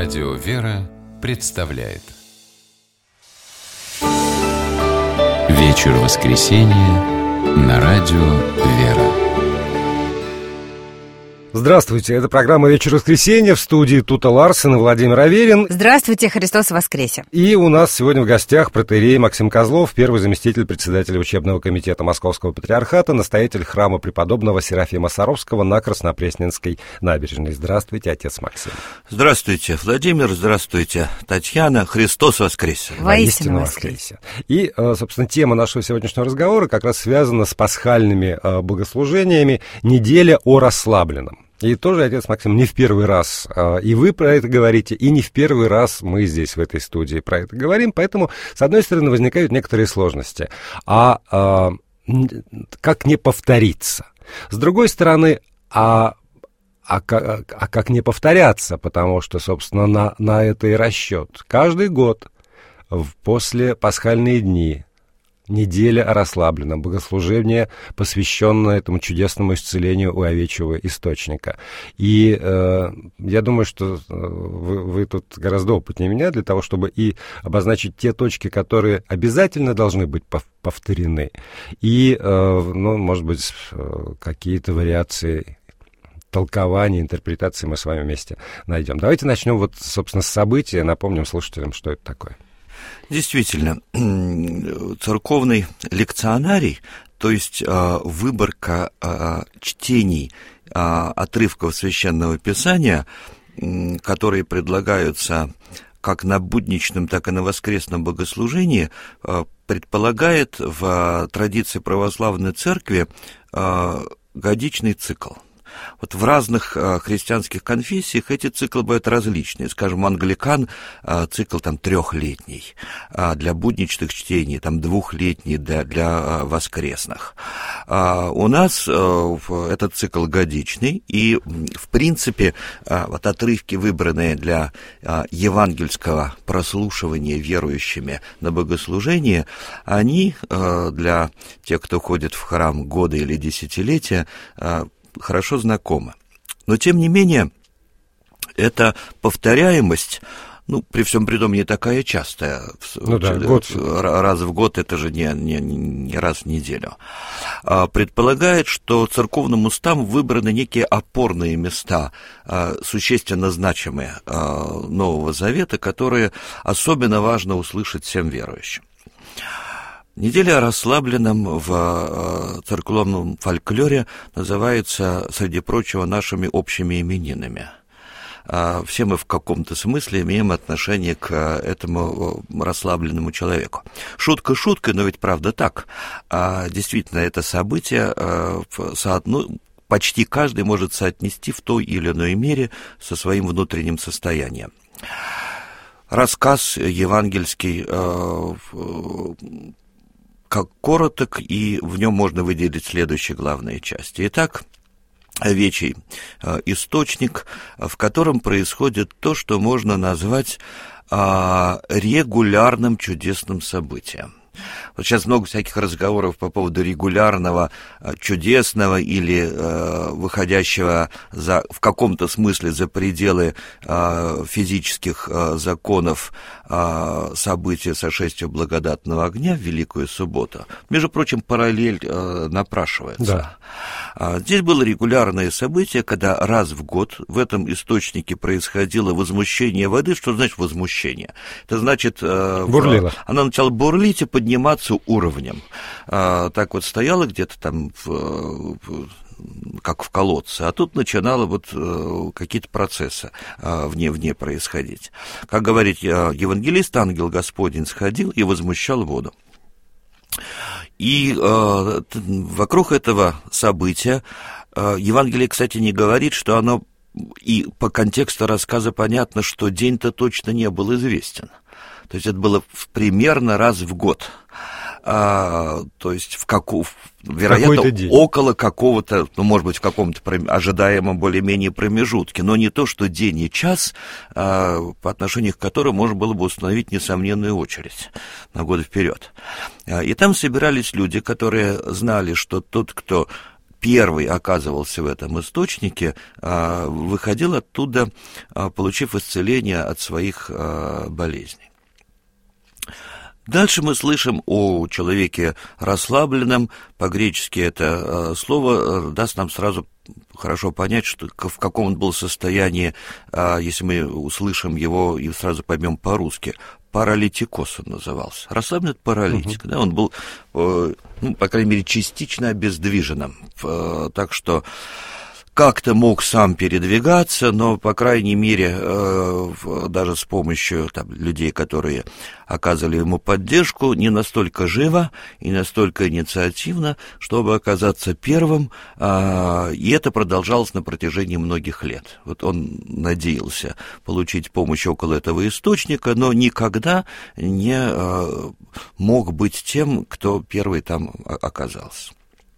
Радио «Вера» представляет вечер воскресенья на радио «Вера». Здравствуйте, это программа «Вечер воскресенья», в студии Тута Ларсен и Владимир Аверин. Здравствуйте, Христос воскресе. И у нас сегодня в гостях протоиерей Максим Козлов, первый заместитель председателя учебного комитета Московского патриархата, настоятель храма преподобного Серафима Саровского на Краснопресненской набережной. Здравствуйте, отец Максим. Здравствуйте, Владимир, здравствуйте, Татьяна. Христос воскресе. Воистину воскресе. И, собственно, тема нашего сегодняшнего разговора как раз связана с пасхальными богослужениями «Неделя о расслабленном». И тоже, отец Максим, не в первый раз и вы про это говорите, и не в первый раз мы здесь, в этой студии, про это говорим. Поэтому, с одной стороны, возникают некоторые сложности. Как не повториться? С другой стороны, как не повторяться? Потому что, собственно, на это и расчет. Каждый год после пасхальные дни, неделя о расслабленном, богослужение, посвященное этому чудесному исцелению у овечьего источника. И я думаю, что вы тут гораздо опытнее меня для того, чтобы и обозначить те точки, которые обязательно должны быть повторены, и, может быть, какие-то вариации толкования, интерпретации мы с вами вместе найдем. Давайте начнем собственно, с события, напомним слушателям, что это такое. Действительно, церковный лекционарий, то есть выборка чтений отрывков Священного Писания, которые предлагаются как на будничном, так и на воскресном богослужении, предполагает в традиции православной церкви годичный цикл. В разных христианских конфессиях эти циклы бывают различные. Скажем, у англикан цикл трехлетний для будничных чтений, двухлетний для воскресных. У нас этот цикл годичный, и, в принципе, отрывки, выбранные для евангельского прослушивания верующими на богослужение, они для тех, кто ходит в храм года или десятилетия, хорошо знакомы. Но, тем не менее, эта повторяемость, при всем при том, не такая частая. Раз в год, это же не раз в неделю. Предполагает, что церковным устам выбраны некие опорные места, существенно значимые Нового Завета, которые особенно важно услышать всем верующим. Неделя о расслабленном в церковном фольклоре называется, среди прочего, нашими общими именинами. Все мы в каком-то смысле имеем отношение к этому расслабленному человеку. Шутка шуткой, но ведь правда так. Действительно, это событие почти каждый может соотнести в той или иной мере со своим внутренним состоянием. Рассказ евангельский как короток, и в нем можно выделить следующие главные части. Итак, овечий источник, в котором происходит то, что можно назвать регулярным чудесным событием. Сейчас много всяких разговоров по поводу регулярного, чудесного или выходящего в каком-то смысле за пределы физических законов события сошествия благодатного огня в Великую Субботу. Между прочим, параллель напрашивается. Да. Здесь было регулярное событие, когда раз в год в этом источнике происходило возмущение воды. Что значит возмущение? Это значит, бурлила. Она начала бурлить и подниматься уровнем. Так стояла где-то там как в колодце, а тут начинало какие-то процессы в ней происходить. Как говорит евангелист, ангел Господень сходил и возмущал воду. И вокруг этого события Евангелие, кстати, не говорит, что оно, и по контексту рассказа понятно, что день-то точно не был известен. То есть это было примерно раз в год. То есть вероятно, около какого-то, может быть, в каком-то ожидаемом более-менее промежутке, но не то, что день и час, по отношению к которому можно было бы установить несомненную очередь на годы вперед. И там собирались люди, которые знали, что тот, кто первый оказывался в этом источнике, выходил оттуда, получив исцеление от своих болезней. Дальше мы слышим о человеке расслабленном. По-гречески это слово даст нам сразу хорошо понять, что, в каком он был состоянии, если мы услышим его и сразу поймем по-русски. Паралитикос он назывался. Расслабленный паралитик. Да, он был, по крайней мере, частично обездвиженным. Так что как-то мог сам передвигаться, но, по крайней мере, даже с помощью людей, которые оказывали ему поддержку, не настолько живо и настолько инициативно, чтобы оказаться первым, и это продолжалось на протяжении многих лет. Вот он надеялся получить помощь около этого источника, но никогда не мог быть тем, кто первый там оказался.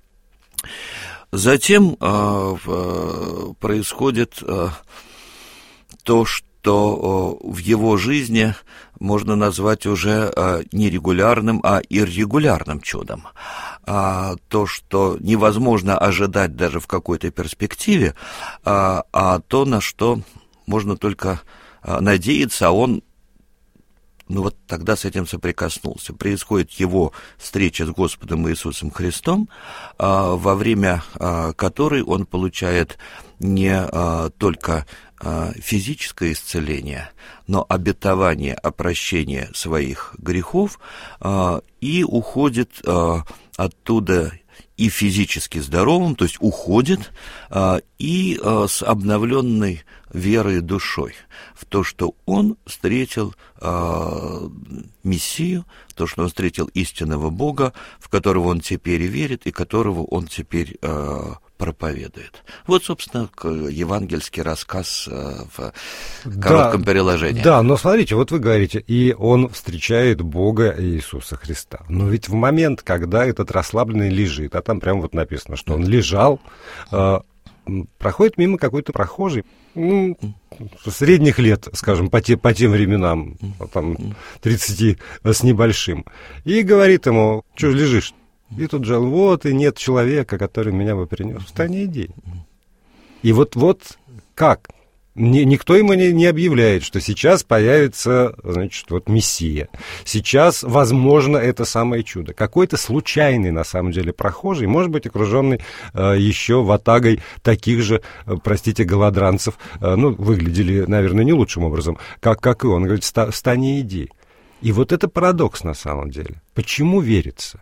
Затем происходит то, что в его жизни можно назвать уже не регулярным, а иррегулярным чудом. То, что невозможно ожидать даже в какой-то перспективе, а то, на что можно только надеяться, а он тогда с этим соприкоснулся. Происходит его встреча с Господом Иисусом Христом, во время которой он получает не только физическое исцеление, но обетование о прощении своих грехов, и уходит оттуда и физически здоровым, то есть уходит и с обновленной верой и душой в то, что он встретил Мессию, то, что он встретил истинного Бога, в которого он теперь верит и которого он теперь проповедует. Вот, собственно, евангельский рассказ в коротком переложении. Да, но смотрите, вот вы говорите, и он встречает Бога Иисуса Христа. Но ведь в момент, когда этот расслабленный лежит, а там прямо вот написано, что он лежал, проходит мимо какой-то прохожий, средних лет, скажем, по тем временам, там, 30 с небольшим, и говорит ему: что ж лежишь? И тут же: вот и нет человека, который меня бы принес. Встань и иди. И вот как? Никто ему не объявляет, что сейчас появится, значит, вот Мессия. Сейчас, возможно, это самое чудо. Какой-то случайный, на самом деле, прохожий, может быть, окруженный еще ватагой таких же, простите, голодранцев, выглядели, наверное, не лучшим образом, как и он. Говорит: встань и иди. И вот это парадокс, на самом деле. Почему верится?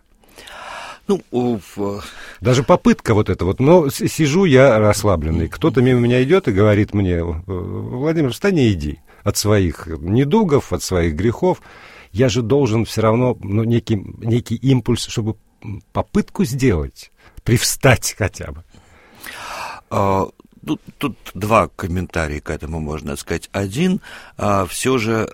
Даже попытка вот эта вот, но сижу я расслабленный, кто-то мимо меня идет и говорит мне: Владимир, встань и иди от своих недугов, от своих грехов. Я же должен все равно некий импульс, чтобы попытку сделать, привстать хотя бы. Тут два комментария к этому можно сказать. Один, все же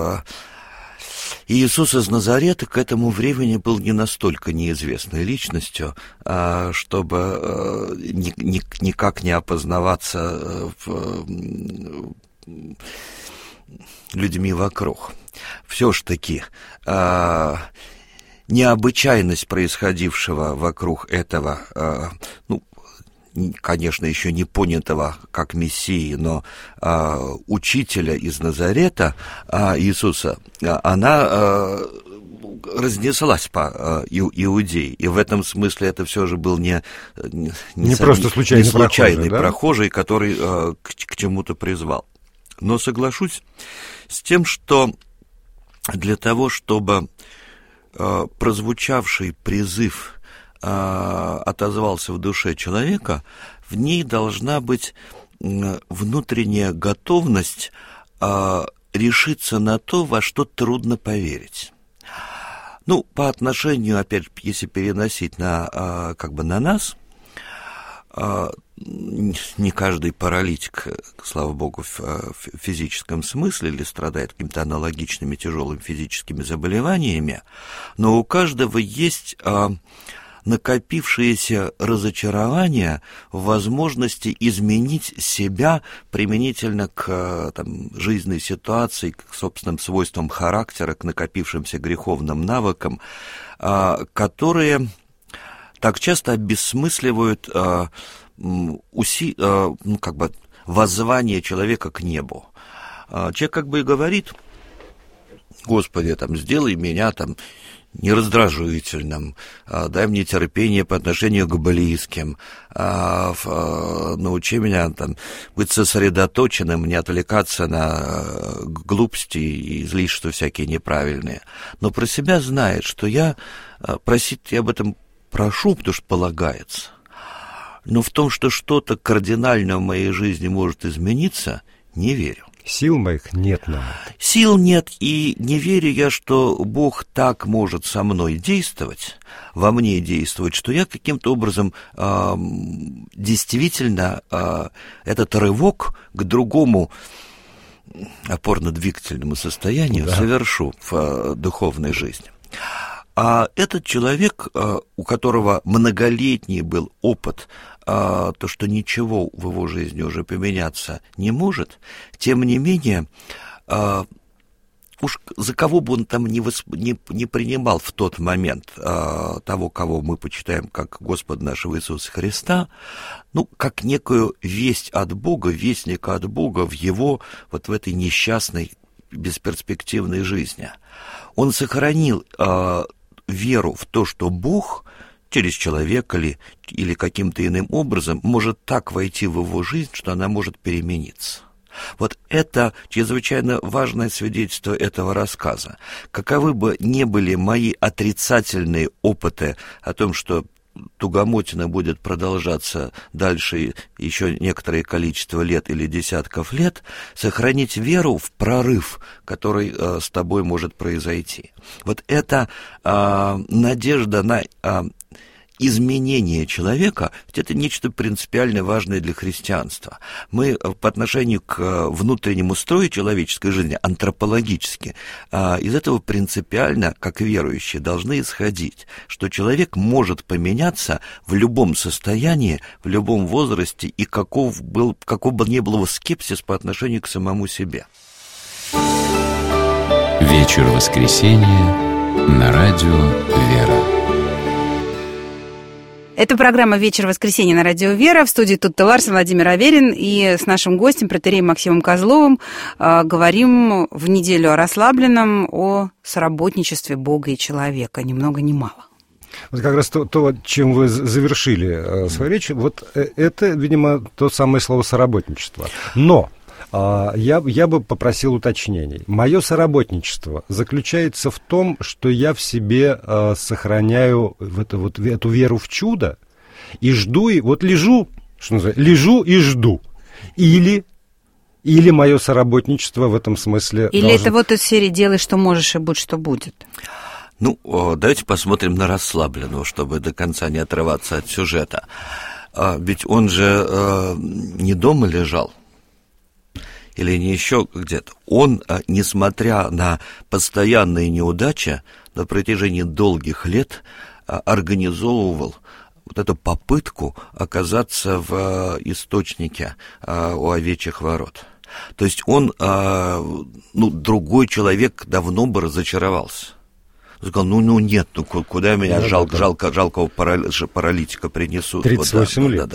Иисус из Назарета к этому времени был не настолько неизвестной личностью, чтобы никак не опознаваться людьми вокруг. Все ж таки необычайность происходившего вокруг этого, конечно, еще не понятого как Мессии, но учителя из Назарета, Иисуса, она разнеслась по Иудее. И в этом смысле это все же был не просто случайный прохожий, который к чему-то призвал. Но соглашусь с тем, что для того, чтобы прозвучавший призыв отозвался в душе человека, в ней должна быть внутренняя готовность решиться на то, во что трудно поверить. По отношению, опять, если переносить на нас, не каждый паралитик, слава богу, в физическом смысле или страдает какими-то аналогичными тяжелыми физическими заболеваниями, но у каждого есть накопившееся разочарование в возможности изменить себя применительно к жизненной ситуации, к собственным свойствам характера, к накопившимся греховным навыкам, которые так часто обесмысливают воззвание человека к небу. Человек как бы и говорит: Господи, сделай меня нераздражительным, дай мне терпение по отношению к близким, научи меня быть сосредоточенным, не отвлекаться на глупости и излишества всякие неправильные. Но про себя знает, что я об этом прошу, потому что полагается. Но в том, что что-то кардинально в моей жизни может измениться, не верю. Сил моих нет на это. Сил нет, и не верю я, что Бог так может со мной действовать, во мне действовать, что я каким-то образом действительно этот рывок к другому опорно-двигательному состоянию совершу в духовной жизни. А этот человек, у которого многолетний был опыт, то, что ничего в его жизни уже поменяться не может, тем не менее, уж за кого бы он не принимал в тот момент того, кого мы почитаем как Господа нашего Иисуса Христа, как некую весть от Бога, вестника от Бога в его в этой несчастной, бесперспективной жизни. Он сохранил веру в то, что Бог через человека или каким-то иным образом может так войти в его жизнь, что она может перемениться. Вот это чрезвычайно важное свидетельство этого рассказа. Каковы бы ни были мои отрицательные опыты о том, что тугомотина будет продолжаться дальше еще некоторое количество лет или десятков лет, сохранить веру в прорыв, который с тобой может произойти. Вот это надежда на изменение человека, ведь это нечто принципиально важное для христианства. Мы по отношению к внутреннему строю человеческой жизни, антропологически, из этого принципиально, как верующие, должны исходить, что человек может поменяться в любом состоянии, в любом возрасте, и каков бы ни был его скепсис по отношению к самому себе. Вечер воскресенья на радио «Вера». Это программа «Вечер воскресенья» на радио «Вера». В студии Тутта Ларсен, Владимир Аверин. И с нашим гостем, протоиереем Максимом Козловым, говорим в неделю о расслабленном, о соработничестве Бога и человека. Ни много ни мало. Вот как раз то, чем вы завершили свою речь, вот это, видимо, то самое слово «соработничество». Но я бы попросил уточнений. Мое соработничество заключается в том, что я в себе сохраняю эту веру в чудо и жду, и лежу, что называется, лежу и жду. Или мое соработничество в этом смысле... Или это из серии «делай, что можешь, и будь, что будет». Давайте посмотрим на расслабленного, чтобы до конца не отрываться от сюжета. Ведь он же не дома лежал, или не еще где-то. Он, несмотря на постоянные неудачи, на протяжении долгих лет организовывал эту попытку оказаться в источнике у овечьих ворот. То есть он, другой человек давно бы разочаровался. Сказал, нет, куда меня жалкого паралитика принесут. 38 лет.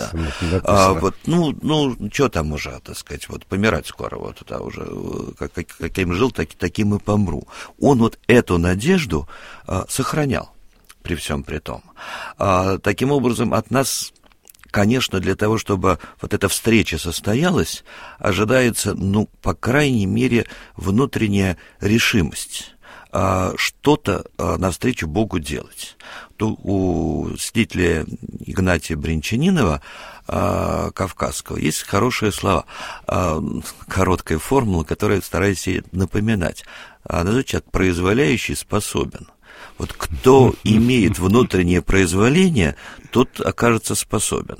Что там уже, помирать скоро, уже каким жил, таким и помру. Он эту надежду сохранял при всем при том. Таким образом, от нас, конечно, для того, чтобы эта встреча состоялась, ожидается, по крайней мере, внутренняя решимость что-то навстречу Богу делать. У святителя Игнатия Бринчанинова, кавказского, есть хорошие слова, короткая формула, которую я стараюсь себе напоминать. Она звучит: «Произволяющий способен». Кто имеет внутреннее произволение, тот окажется способен.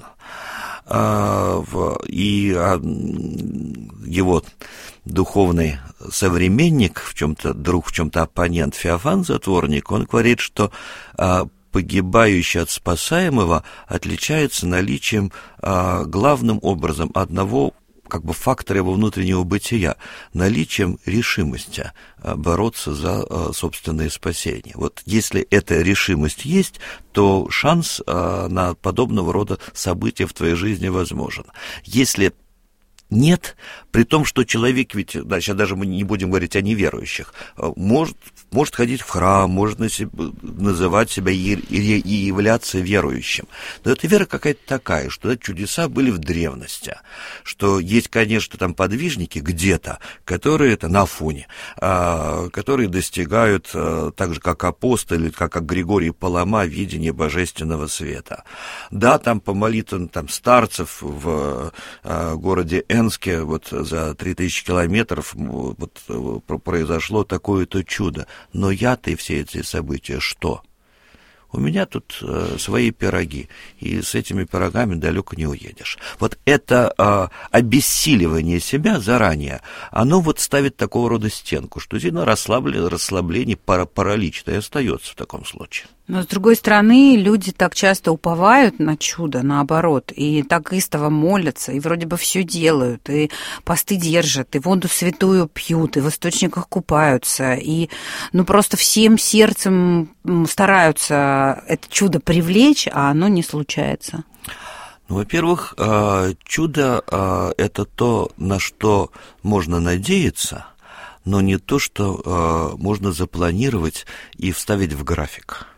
И его духовный современник, в чем-то друг, в чем-то оппонент Феофан Затворник, он говорит, что погибающий от спасаемого отличается наличием главным образом одного как бы фактор его внутреннего бытия, наличием решимости бороться за собственное спасение. Вот если эта решимость есть, то шанс на подобного рода события в твоей жизни возможен. Если нет, при том, что человек ведь, да, сейчас даже мы не будем говорить о неверующих, может ходить в храм, может называть себя и являться верующим. Но эта вера какая-то такая, что чудеса были в древности, что есть, конечно, там подвижники где-то, которые это на Афоне, которые достигают, так же, как апостолы, как Григорий Палама, видения божественного света. Да, там по молитвам там, старцев в городе Энске, вот за 3000 километров вот, произошло такое-то чудо. Но я-то и все эти события что? У меня тут свои пироги, и с этими пирогами далеко не уедешь. Вот это обессиливание себя заранее, оно вот ставит такого рода стенку, что сильно расслабление, паралич-то и остается в таком случае. Но, с другой стороны, люди так часто уповают на чудо, наоборот, и так истово молятся, и вроде бы все делают, и посты держат, и воду святую пьют, и в источниках купаются, и просто всем сердцем стараются это чудо привлечь, а оно не случается. Ну, во-первых, чудо – это то, на что можно надеяться, но не то, что можно запланировать и вставить в график.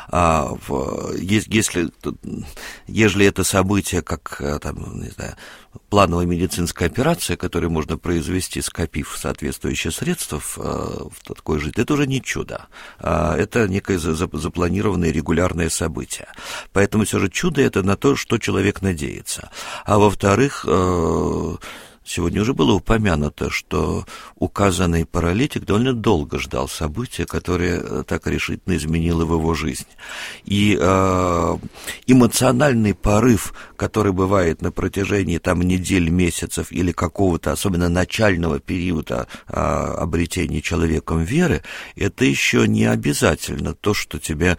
Ежели это событие, как там, не знаю, плановая медицинская операция, которую можно произвести, скопив соответствующие средства в такой жизни, это уже не чудо, это некое запланированное регулярное событие. Поэтому все же чудо – это на то, что человек надеется. А во-вторых, сегодня уже было упомянуто, что указанный паралитик довольно долго ждал события, которое так решительно изменило в его жизнь. И эмоциональный порыв, который бывает на протяжении там, недель, месяцев или какого-то, особенно начального периода обретения человеком веры, это еще не обязательно то, что тебе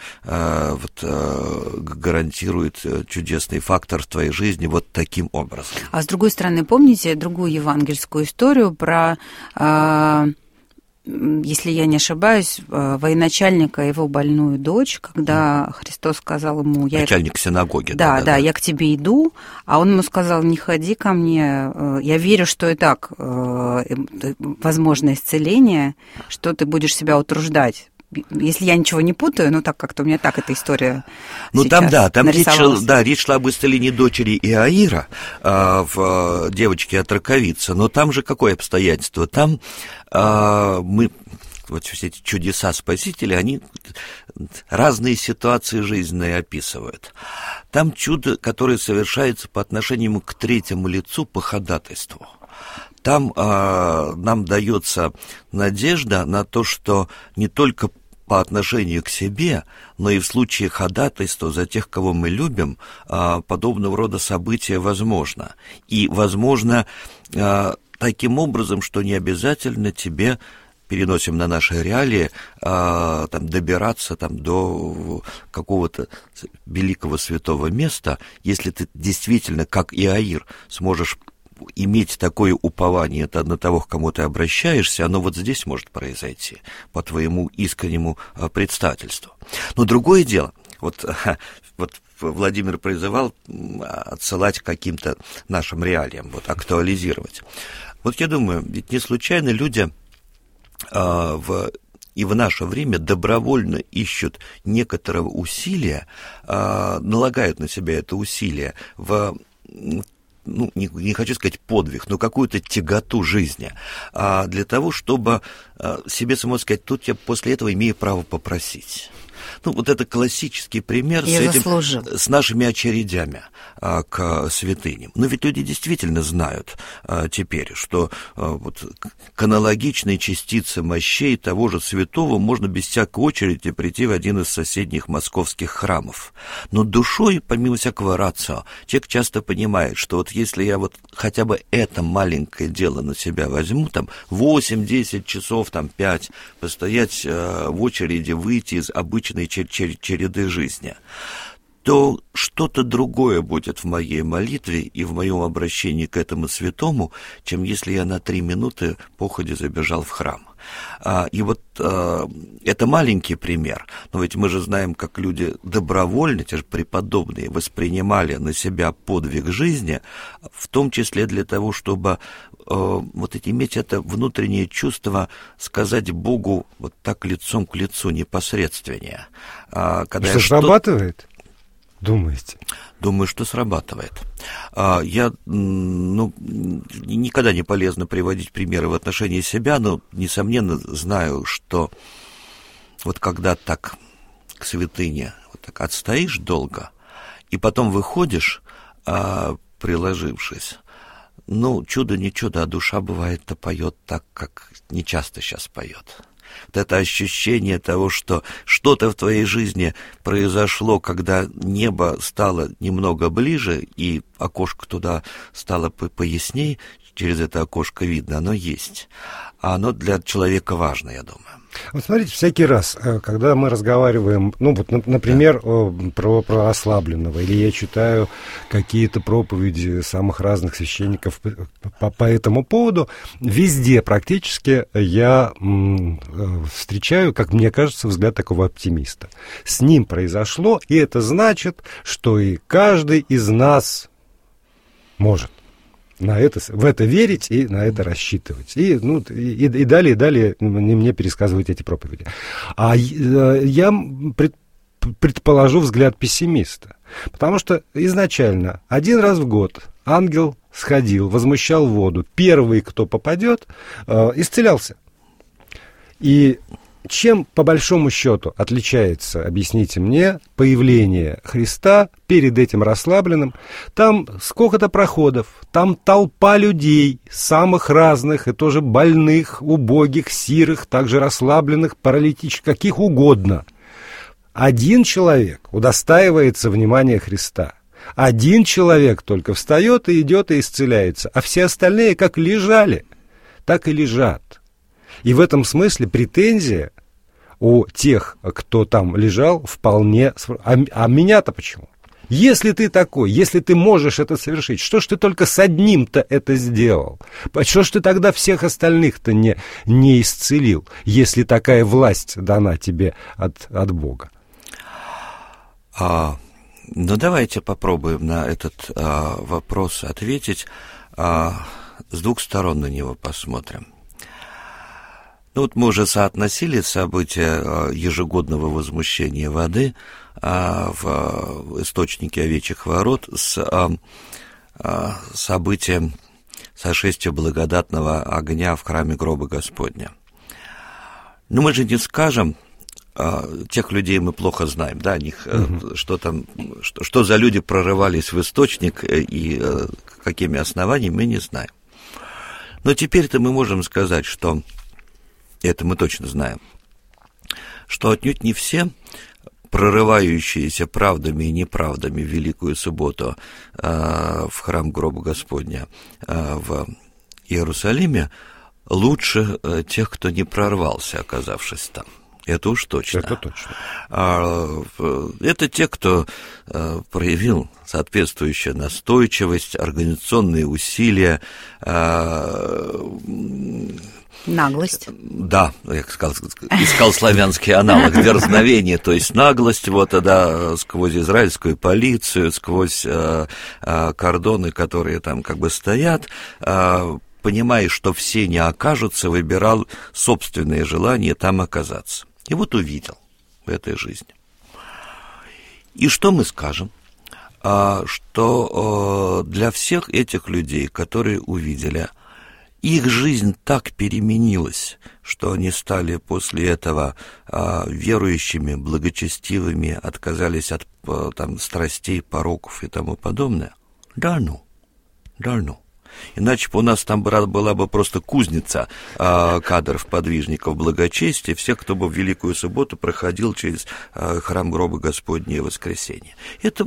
гарантирует чудесный фактор в твоей жизни вот таким образом. А с другой стороны, помните другую евангельскую историю про, если я не ошибаюсь, военачальника и его больную дочь, когда Христос сказал ему... Начальник синагоги. Да, я к тебе иду, а он ему сказал, не ходи ко мне, я верю, что и так возможно исцеление, что ты будешь себя утруждать. Если я ничего не путаю, так как-то у меня так эта история там речь шла об исцелении дочери Иаира, в девочке от раковицы, но там же какое обстоятельство? Там вот все эти чудеса Спасителя, они разные ситуации жизненные описывают. Там чудо, которое совершается по отношению к третьему лицу по ходатайству. Там нам дается надежда на то, что не только по отношению к себе, но и в случае ходатайства за тех, кого мы любим, подобного рода события возможно. И возможно таким образом, что не обязательно тебе, переносим на наши реалии, добираться до какого-то великого святого места, если ты действительно, как Иаир, сможешь иметь такое упование на того, к кому ты обращаешься, оно вот здесь может произойти, по твоему искреннему предстательству. Но другое дело, вот Владимир призывал отсылать к каким-то нашим реалиям, актуализировать. Вот я думаю, ведь не случайно люди и в наше время добровольно ищут некоторого усилия, налагают на себя это усилие не хочу сказать подвиг, но какую-то тяготу жизни, для того, чтобы себе самому сказать, тут я после этого имею право попросить. Вот это классический пример с нашими очередями к святыням. Но ведь люди действительно знают теперь, что канонологичные частицы мощей того же святого можно без всякой очереди прийти в один из соседних московских храмов. Но душой, помимо всякого рацио, человек часто понимает, что если я хотя бы это маленькое дело на себя возьму, 8-10 часов, 5, постоять в очереди, выйти из обычной череды жизни, то что-то другое будет в моей молитве и в моем обращении к этому святому, чем если я на 3 минуты походе забежал в храм. И вот это маленький пример, но ведь мы же знаем, как люди добровольно, те же преподобные, воспринимали на себя подвиг жизни, в том числе для того, чтобы вот иметь это внутреннее чувство сказать Богу вот так лицом к лицу, непосредственнее. Что срабатывает? Думаете? Думаю, что срабатывает. Никогда не полезно приводить примеры в отношении себя, но, несомненно, знаю, что вот когда так к святыне вот так отстоишь долго, и потом выходишь, приложившись, чудо не чудо, а душа бывает-то поет так, как нечасто сейчас поет. Вот это ощущение того, что что-то в твоей жизни произошло, когда небо стало немного ближе, и окошко туда стало поясней, через это окошко видно, оно есть. А оно для человека важно, я думаю. Вот смотрите, всякий раз, когда мы разговариваем, например, про ослабленного, или я читаю какие-то проповеди самых разных священников по этому поводу, везде практически я встречаю, как мне кажется, взгляд такого оптимиста. С ним произошло, и это значит, что и каждый из нас может в это верить и на это рассчитывать. И далее мне пересказывают эти проповеди. А я предположу взгляд пессимиста. Потому что изначально 1 раз в год ангел сходил, возмущал воду. Первый, кто попадет, исцелялся. И чем, по большому счету, отличается, объясните мне, появление Христа перед этим расслабленным? Там сколько-то проходов, там толпа людей, самых разных, и тоже больных, убогих, сирых, также расслабленных, паралитических, каких угодно. 1 человек удостаивается внимания Христа. 1 человек только встает и идет и исцеляется, а все остальные как лежали, так и лежат. И в этом смысле претензия у тех, кто там лежал, вполне... А меня-то почему? Если ты такой, если ты можешь это совершить, что ж ты только с одним-то это сделал? Что ж ты тогда всех остальных-то не исцелил, если такая власть дана тебе от Бога? Давайте попробуем на этот вопрос ответить. С 2 сторон на него посмотрим. Мы уже соотносили события ежегодного возмущения воды в источнике Овечьих ворот с событием сошествия благодатного огня в храме гроба Господня. Но мы же не скажем, тех людей мы плохо знаем, да, них, что за люди прорывались в источник и какими основаниями, мы не знаем. Но теперь-то мы можем сказать, что это мы точно знаем, что отнюдь не все прорывающиеся правдами и неправдами в Великую Субботу в храм гроба Господня в Иерусалиме лучше тех, кто не прорвался, оказавшись там. Это уж точно. Это точно. Это те, кто проявил соответствующую настойчивость, организационные усилия, наглость. Да, я искал славянский аналог, дерзновение, то есть наглость, сквозь израильскую полицию, сквозь кордоны, которые там стоят, понимая, что все не окажутся, выбирал собственное желание там оказаться. И увидел в этой жизни. И что мы скажем? Что для всех этих людей, которые увидели, их жизнь так переменилась, что они стали после этого верующими, благочестивыми, отказались от страстей, пороков и тому подобное. Да ну. Иначе бы у нас там была бы просто кузница кадров, подвижников благочестия, всех, кто бы в Великую Субботу проходил через храм гроба Господня и воскресенье. Это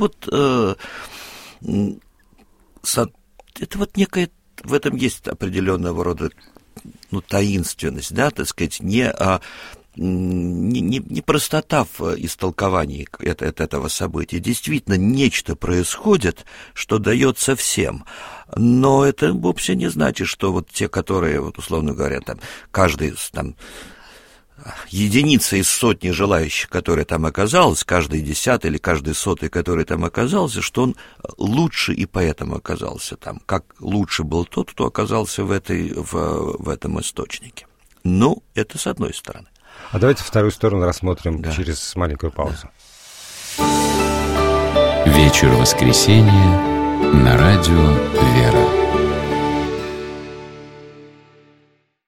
некая, в этом есть определенного рода таинственность, да, так сказать, не не простота в истолковании этого события. Действительно, нечто происходит, что дается всем. Но это вовсе не значит, что вот те, которые, вот, условно говоря, там, каждый там, единица из сотни желающих, которая там оказалась, каждый 10-й или каждый 100-й, который там оказался, что он лучше и поэтому оказался там, как лучше был тот, кто оказался в этом источнике. Ну, это с одной стороны. А давайте вторую сторону рассмотрим через маленькую паузу. Вечер воскресенья на радио «Вера».